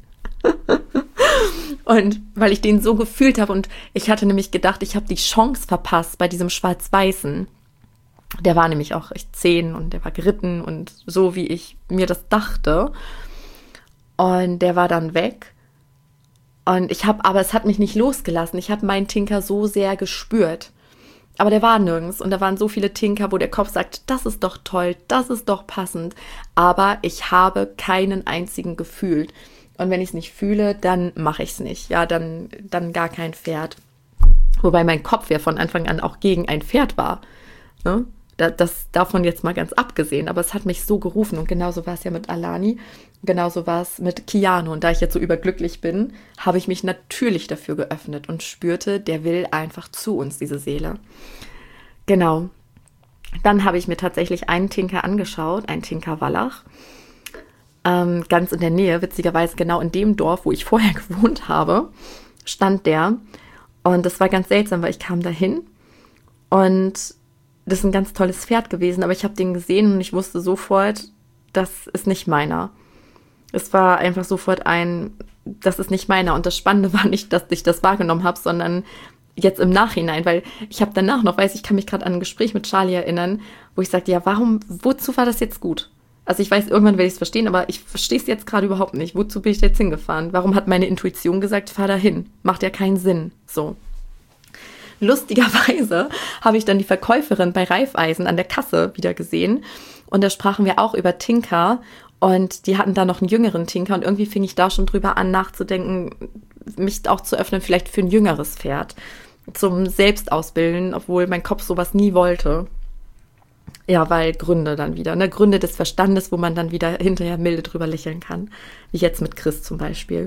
Und weil ich den so gefühlt habe und ich hatte nämlich gedacht, ich habe die Chance verpasst bei diesem Schwarz-Weißen. Der war nämlich auch echt 10 und der war geritten und so, wie ich mir das dachte. Und der war dann weg. Und aber es hat mich nicht losgelassen. Ich habe meinen Tinker so sehr gespürt. Aber der war nirgends. Und da waren so viele Tinker, wo der Kopf sagt, das ist doch toll, das ist doch passend. Aber ich habe keinen einzigen gefühlt. Und wenn ich es nicht fühle, dann mache ich es nicht. Ja, dann gar kein Pferd. Wobei mein Kopf ja von Anfang an auch gegen ein Pferd war. Ne? Das davon jetzt mal ganz abgesehen, aber es hat mich so gerufen und genauso war es ja mit Alani, genauso war es mit Kiano und da ich jetzt so überglücklich bin, habe ich mich natürlich dafür geöffnet und spürte, der will einfach zu uns, diese Seele. Genau. Dann habe ich mir tatsächlich einen Tinker angeschaut, einen Tinker Wallach ganz in der Nähe, witzigerweise genau in dem Dorf, wo ich vorher gewohnt habe, stand der. Und das war ganz seltsam, weil ich kam dahin und das ist ein ganz tolles Pferd gewesen, aber ich habe den gesehen und ich wusste sofort, das ist nicht meiner. Es war einfach sofort das ist nicht meiner. Und das Spannende war nicht, dass ich das wahrgenommen habe, sondern jetzt im Nachhinein, weil ich habe danach noch, ich kann mich gerade an ein Gespräch mit Charlie erinnern, wo ich sagte, ja, wozu war das jetzt gut? Also ich weiß, irgendwann werde ich es verstehen, aber ich verstehe es jetzt gerade überhaupt nicht. Wozu bin ich da jetzt hingefahren? Warum hat meine Intuition gesagt, fahr da hin? Macht ja keinen Sinn. So. Lustigerweise habe ich dann die Verkäuferin bei Raiffeisen an der Kasse wieder gesehen. Und da sprachen wir auch über Tinker. Und die hatten da noch einen jüngeren Tinker. Und irgendwie fing ich da schon drüber an, nachzudenken, mich auch zu öffnen, vielleicht für ein jüngeres Pferd. Zum Selbstausbilden, obwohl mein Kopf sowas nie wollte. Ja, weil Gründe dann wieder, ne? Gründe des Verstandes, wo man dann wieder hinterher milde drüber lächeln kann. Wie jetzt mit Chris zum Beispiel.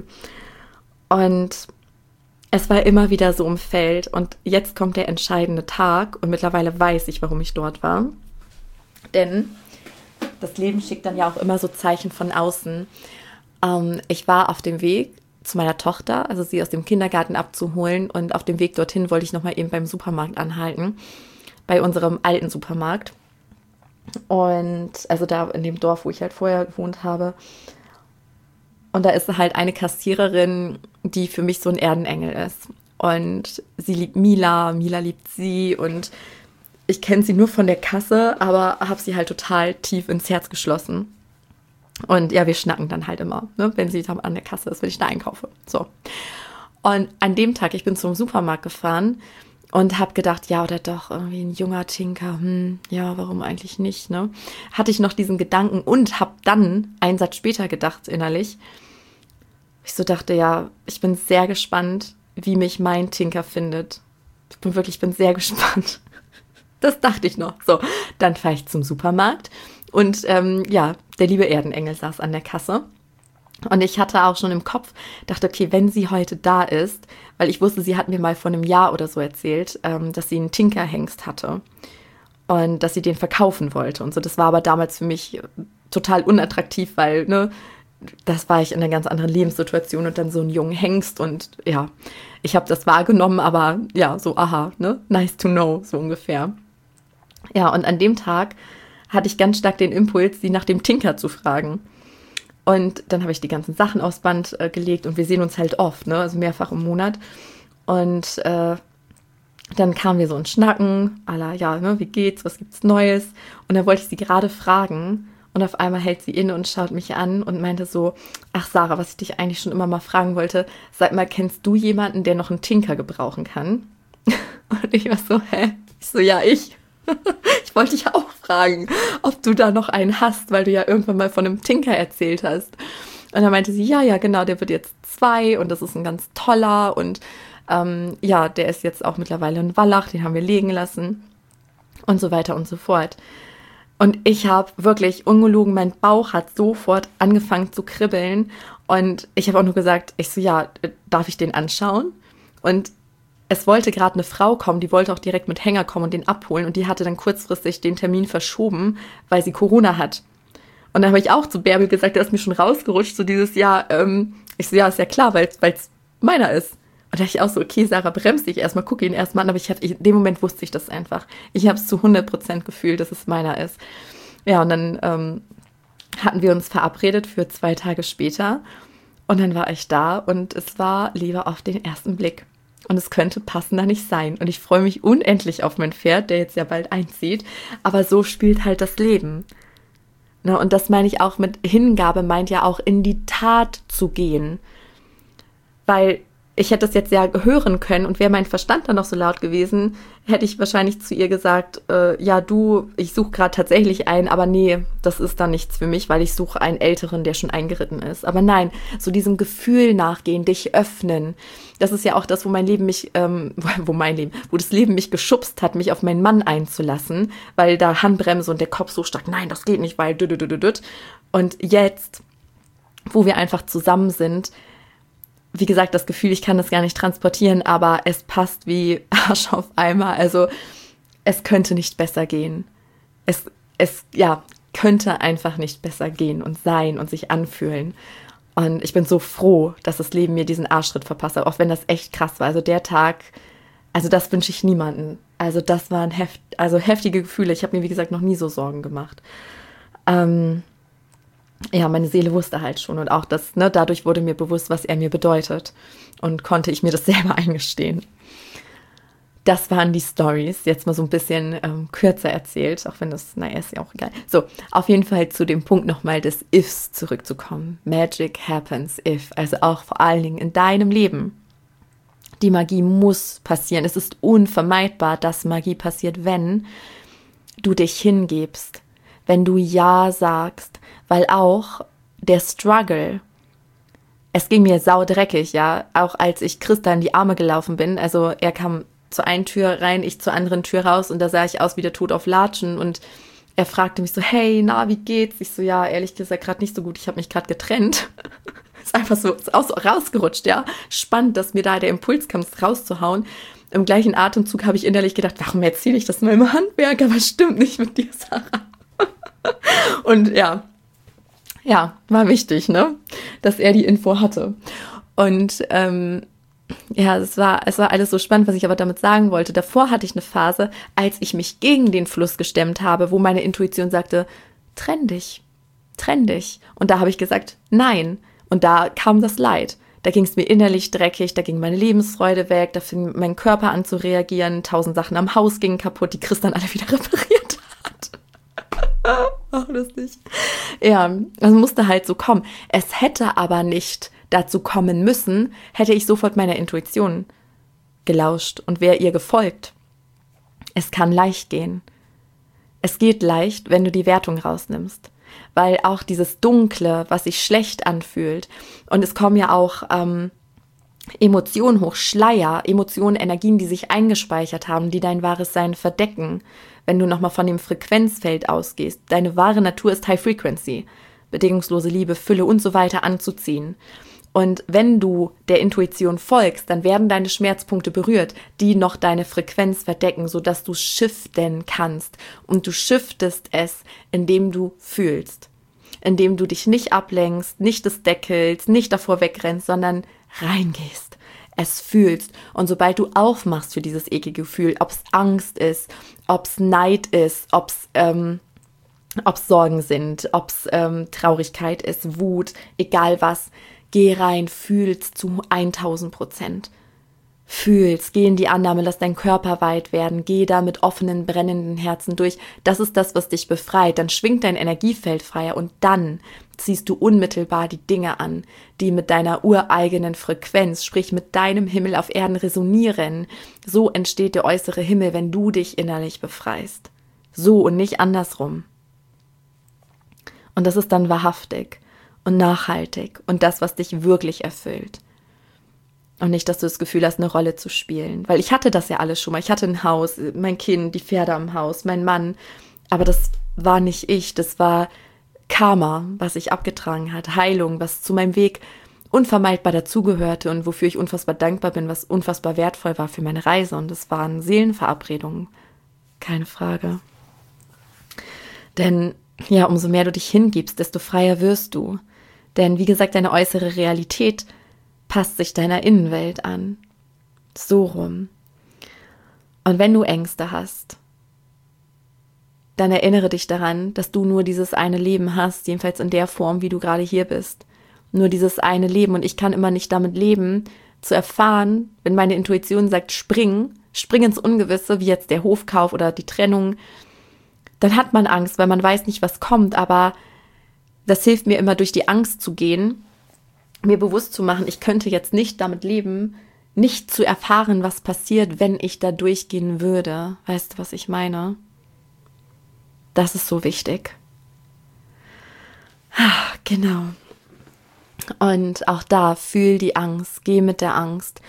Und es war immer wieder so im Feld. Und jetzt kommt der entscheidende Tag. Und mittlerweile weiß ich, warum ich dort war. Denn das Leben schickt dann ja auch immer so Zeichen von außen. Ich war auf dem Weg zu meiner Tochter, also sie aus dem Kindergarten abzuholen. Und auf dem Weg dorthin wollte ich nochmal eben beim Supermarkt anhalten. Bei unserem alten Supermarkt. Und also da in dem Dorf, wo ich halt vorher gewohnt habe. Und da ist halt eine Kassiererin, die für mich so ein Erdenengel ist. Und sie liebt Mila, Mila liebt sie. Und ich kenne sie nur von der Kasse, aber habe sie halt total tief ins Herz geschlossen. Und ja, wir schnacken dann halt immer, ne, wenn sie dann an der Kasse ist, wenn ich da einkaufe. So. Und an dem Tag, ich bin zum Supermarkt gefahren und habe gedacht, ja oder doch, irgendwie ein junger Tinker, ja, warum eigentlich nicht, ne? Hatte ich noch diesen Gedanken und habe dann einen Satz später gedacht innerlich. Ich so dachte, ja, ich bin sehr gespannt, wie mich mein Tinker findet. Ich bin sehr gespannt. Das dachte ich noch. So, dann fahre ich zum Supermarkt und ja, der liebe Erdenengel saß an der Kasse. Und ich hatte auch schon im Kopf, dachte, okay, wenn sie heute da ist, weil ich wusste, sie hat mir mal vor einem Jahr oder so erzählt, dass sie einen Tinkerhengst hatte und dass sie den verkaufen wollte und so. Das war aber damals für mich total unattraktiv, weil, ne, das war ich in einer ganz anderen Lebenssituation und dann so einen jungen Hengst und ja, ich habe das wahrgenommen, aber ja, so aha, ne, nice to know, so ungefähr. Ja, und an dem Tag hatte ich ganz stark den Impuls, sie nach dem Tinker zu fragen. Und dann habe ich die ganzen Sachen aufs Band gelegt und wir sehen uns halt oft, ne, also mehrfach im Monat. Und dann kamen wir so ins Schnacken, à la, ja, ne, wie geht's, was gibt's Neues? Und dann wollte ich sie gerade fragen und auf einmal hält sie inne und schaut mich an und meinte so, ach Sarah, was ich dich eigentlich schon immer mal fragen wollte, sag mal, kennst du jemanden, der noch einen Tinker gebrauchen kann? Und ich war so, hä? Ich so, ja, ich. Ich wollte dich auch fragen, ob du da noch einen hast, weil du ja irgendwann mal von einem Tinker erzählt hast. Und dann meinte sie, ja, genau, der wird jetzt 2 und das ist ein ganz toller und ja, der ist jetzt auch mittlerweile ein Wallach, den haben wir legen lassen und so weiter und so fort. Und ich habe wirklich ungelogen, mein Bauch hat sofort angefangen zu kribbeln und ich habe auch nur gesagt, ich so, ja, darf ich den anschauen? Und es wollte gerade eine Frau kommen, die wollte auch direkt mit Hänger kommen und den abholen und die hatte dann kurzfristig den Termin verschoben, weil sie Corona hat. Und dann habe ich auch zu Bärbel gesagt, der ist mir schon rausgerutscht, so dieses Jahr, ich so, ja, ist ja klar, weil es meiner ist. Und da dachte ich auch so, okay, Sarah, bremst dich erstmal, guck ihn erstmal an, aber in dem Moment wusste ich das einfach. Ich habe es zu 100% gefühlt, dass es meiner ist. Ja, und dann hatten wir uns verabredet für 2 Tage später und dann war ich da und es war Liebe auf den ersten Blick. Und es könnte passender nicht sein. Und ich freue mich unendlich auf mein Pferd, der jetzt ja bald einzieht. Aber so spielt halt das Leben. Na, und das meine ich auch mit Hingabe, meint ja auch in die Tat zu gehen. Weil ich hätte das jetzt ja hören können und wäre mein Verstand dann noch so laut gewesen, hätte ich wahrscheinlich zu ihr gesagt, ja du, ich suche gerade tatsächlich einen, aber nee, das ist dann nichts für mich, weil ich suche einen Älteren, der schon eingeritten ist. Aber nein, so diesem Gefühl nachgehen, dich öffnen, das ist ja auch das, wo das Leben mich geschubst hat, mich auf meinen Mann einzulassen, weil da Handbremse und der Kopf so stark, nein, das geht nicht, weil und jetzt, wo wir einfach zusammen sind, wie gesagt, das Gefühl, ich kann das gar nicht transportieren, aber es passt wie Arsch auf Eimer. Also es könnte nicht besser gehen. Ja, könnte einfach nicht besser gehen und sein und sich anfühlen. Und ich bin so froh, dass das Leben mir diesen Arschtritt verpasst hat, auch wenn das echt krass war. Also der Tag, also das wünsche ich niemandem. Also das waren heftige Gefühle. Ich habe mir, wie gesagt, noch nie so Sorgen gemacht. Ja, meine Seele wusste halt schon und auch das, ne, dadurch wurde mir bewusst, was er mir bedeutet und konnte ich mir das selber eingestehen. Das waren die Stories, jetzt mal so ein bisschen kürzer erzählt, auch wenn das, naja, ist ja auch egal. So, auf jeden Fall zu dem Punkt nochmal des Ifs zurückzukommen. Magic happens if, also auch vor allen Dingen in deinem Leben. Die Magie muss passieren. Es ist unvermeidbar, dass Magie passiert, wenn du dich hingibst, wenn du Ja sagst, weil auch der Struggle, es ging mir saudreckig, ja, auch als ich Christa in die Arme gelaufen bin, also er kam zur einen Tür rein, ich zur anderen Tür raus und da sah ich aus wie der Tod auf Latschen und er fragte mich so, hey, na, wie geht's? Ich so, ja, ehrlich gesagt, gerade nicht so gut, ich habe mich gerade getrennt. Ist einfach so rausgerutscht, ja. Spannend, dass mir da der Impuls kam, es rauszuhauen. Im gleichen Atemzug habe ich innerlich gedacht, warum erzähle ich das meinem Handwerker? Aber stimmt nicht mit dir, Sarah. Und ja, war wichtig, ne, dass er die Info hatte. Und ja, es war alles so spannend, was ich aber damit sagen wollte. Davor hatte ich eine Phase, als ich mich gegen den Fluss gestemmt habe, wo meine Intuition sagte, trenn dich. Und da habe ich gesagt, nein. Und da kam das Leid. Da ging es mir innerlich dreckig, da ging meine Lebensfreude weg, da fing mein Körper an zu reagieren, 1000 Sachen am Haus gingen kaputt, die Chris dann alle wieder repariert hat. Ach, lustig. Ja, das musste halt so kommen. Es hätte aber nicht dazu kommen müssen, hätte ich sofort meiner Intuition gelauscht und wäre ihr gefolgt. Es kann leicht gehen. Es geht leicht, wenn du die Wertung rausnimmst. Weil auch dieses Dunkle, was sich schlecht anfühlt, und es kommen ja auch Emotionen hoch, Schleier, Emotionen, Energien, die sich eingespeichert haben, die dein wahres Sein verdecken. Wenn du nochmal von dem Frequenzfeld ausgehst, deine wahre Natur ist High Frequency, bedingungslose Liebe, Fülle und so weiter anzuziehen. Und wenn du der Intuition folgst, dann werden deine Schmerzpunkte berührt, die noch deine Frequenz verdecken, sodass du shiften kannst. Und du shiftest es, indem du fühlst. Indem du dich nicht ablenkst, nicht das deckelst, nicht davor wegrennst, sondern reingehst, es fühlst. Und sobald du aufmachst für dieses eklige Gefühl, ob es Angst ist, ob es Neid ist, ob es Sorgen sind, ob es Traurigkeit ist, Wut, egal was, geh rein, fühlst zu 1000%. Fühlst, geh in die Annahme, lass dein Körper weit werden, geh da mit offenen, brennenden Herzen durch. Das ist das, was dich befreit. Dann schwingt dein Energiefeld freier und dann ziehst du unmittelbar die Dinge an, die mit deiner ureigenen Frequenz, sprich mit deinem Himmel auf Erden resonieren. So entsteht der äußere Himmel, wenn du dich innerlich befreist. So und nicht andersrum. Und das ist dann wahrhaftig und nachhaltig und das, was dich wirklich erfüllt. Und nicht, dass du das Gefühl hast, eine Rolle zu spielen. Weil ich hatte das ja alles schon mal. Ich hatte ein Haus, mein Kind, die Pferde am Haus, mein Mann. Aber das war nicht ich, das war Karma, was ich abgetragen hat, Heilung, was zu meinem Weg unvermeidbar dazugehörte und wofür ich unfassbar dankbar bin, was unfassbar wertvoll war für meine Reise. Und das waren Seelenverabredungen. Keine Frage. Denn ja, umso mehr du dich hingibst, desto freier wirst du. Denn wie gesagt, deine äußere Realität passt sich deiner Innenwelt an. So rum. Und wenn du Ängste hast, dann erinnere dich daran, dass du nur dieses eine Leben hast, jedenfalls in der Form, wie du gerade hier bist. Nur dieses eine Leben. Und ich kann immer nicht damit leben, zu erfahren, wenn meine Intuition sagt, spring ins Ungewisse, wie jetzt der Hofkauf oder die Trennung, dann hat man Angst, weil man weiß nicht, was kommt. Aber das hilft mir immer, durch die Angst zu gehen, mir bewusst zu machen, ich könnte jetzt nicht damit leben, nicht zu erfahren, was passiert, wenn ich da durchgehen würde. Weißt du, was ich meine? Das ist so wichtig. Genau. Und auch da, fühl die Angst, geh mit der Angst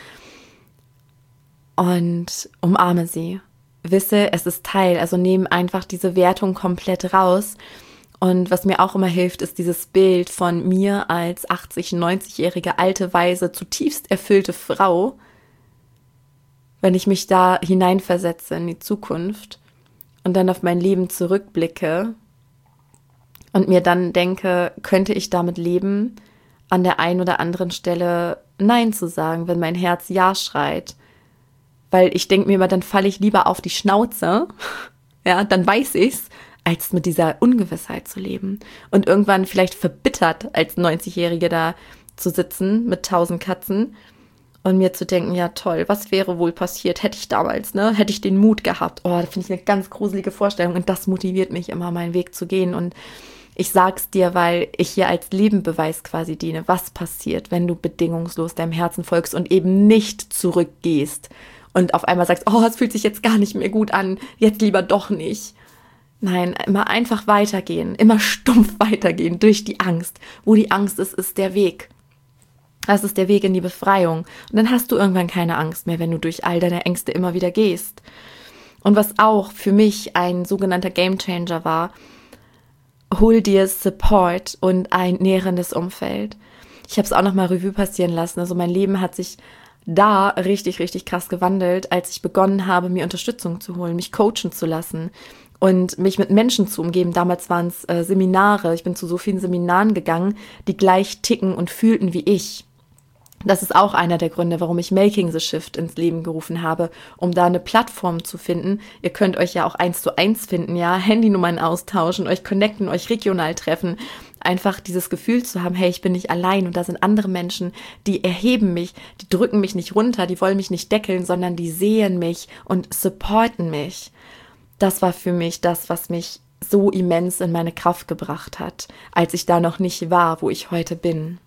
und umarme sie. Wisse, es ist Teil, also nehm einfach diese Wertung komplett raus. Und was mir auch immer hilft, ist dieses Bild von mir als 80-, 90-jährige alte, weise, zutiefst erfüllte Frau, wenn ich mich da hineinversetze in die Zukunft und dann auf mein Leben zurückblicke und mir dann denke, könnte ich damit leben, an der einen oder anderen Stelle Nein zu sagen, wenn mein Herz Ja schreit. Weil ich denke mir immer, dann falle ich lieber auf die Schnauze, ja, dann weiß ich's, als mit dieser Ungewissheit zu leben. Und irgendwann vielleicht verbittert als 90-Jährige da zu sitzen mit 1000 Katzen und mir zu denken, ja toll, was wäre wohl passiert, hätte ich damals, ne, hätte ich den Mut gehabt. Oh, das finde ich eine ganz gruselige Vorstellung und das motiviert mich immer, meinen Weg zu gehen. Und ich sag's dir, weil ich hier als Lebenbeweis quasi diene, was passiert, wenn du bedingungslos deinem Herzen folgst und eben nicht zurückgehst und auf einmal sagst, oh, es fühlt sich jetzt gar nicht mehr gut an, jetzt lieber doch nicht. Nein, immer einfach weitergehen, immer stumpf weitergehen durch die Angst. Wo die Angst ist, ist der Weg. Das ist der Weg in die Befreiung. Und dann hast du irgendwann keine Angst mehr, wenn du durch all deine Ängste immer wieder gehst. Und was auch für mich ein sogenannter Gamechanger war, hol dir Support und ein nährendes Umfeld. Ich habe es auch nochmal Revue passieren lassen. Also mein Leben hat sich da richtig, richtig krass gewandelt, als ich begonnen habe, mir Unterstützung zu holen, mich coachen zu lassen und mich mit Menschen zu umgeben. Damals waren es Seminare. Ich bin zu so vielen Seminaren gegangen, die gleich ticken und fühlten wie ich. Das ist auch einer der Gründe, warum ich Making the Shift ins Leben gerufen habe, um da eine Plattform zu finden. Ihr könnt euch ja auch 1:1 finden, ja, Handynummern austauschen, euch connecten, euch regional treffen. Einfach dieses Gefühl zu haben, hey, ich bin nicht allein und da sind andere Menschen, die erheben mich, die drücken mich nicht runter, die wollen mich nicht deckeln, sondern die sehen mich und supporten mich. Das war für mich das, was mich so immens in meine Kraft gebracht hat, als ich da noch nicht war, wo ich heute bin.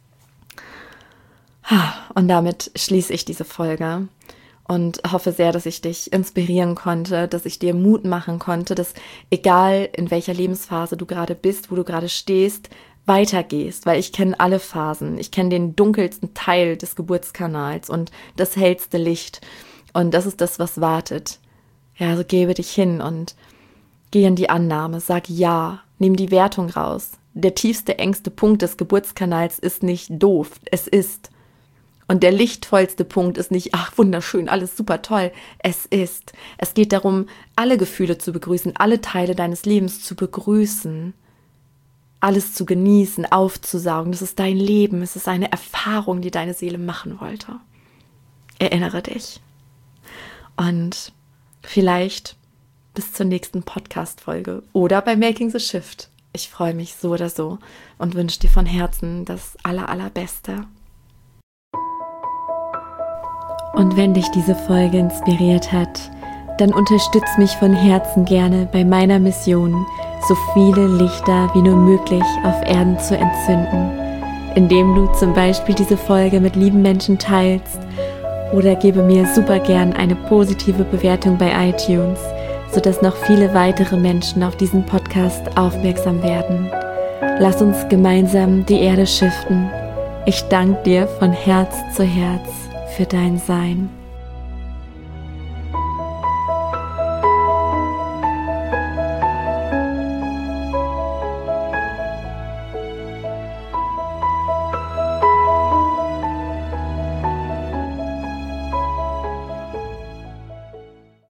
Und damit schließe ich diese Folge und hoffe sehr, dass ich dich inspirieren konnte, dass ich dir Mut machen konnte, dass egal in welcher Lebensphase du gerade bist, wo du gerade stehst, weitergehst, weil ich kenne alle Phasen. Ich kenne den dunkelsten Teil des Geburtskanals und das hellste Licht. Und das ist das, was wartet. Ja, also gebe dich hin und geh in die Annahme, sag ja, nimm die Wertung raus. Der tiefste, engste Punkt des Geburtskanals ist nicht doof, es ist. Und der lichtvollste Punkt ist nicht, ach wunderschön, alles super toll, es ist. Es geht darum, alle Gefühle zu begrüßen, alle Teile deines Lebens zu begrüßen, alles zu genießen, aufzusaugen. Das ist dein Leben, es ist eine Erfahrung, die deine Seele machen wollte. Erinnere dich. Und vielleicht bis zur nächsten Podcast-Folge oder bei Making the Shift. Ich freue mich so oder so und wünsche dir von Herzen das Allerbeste. Und wenn dich diese Folge inspiriert hat, dann unterstütz mich von Herzen gerne bei meiner Mission, so viele Lichter wie nur möglich auf Erden zu entzünden, indem du zum Beispiel diese Folge mit lieben Menschen teilst oder gebe mir super gern eine positive Bewertung bei iTunes, sodass noch viele weitere Menschen auf diesen Podcast aufmerksam werden. Lass uns gemeinsam die Erde shiften. Ich danke dir von Herz zu Herz für dein Sein.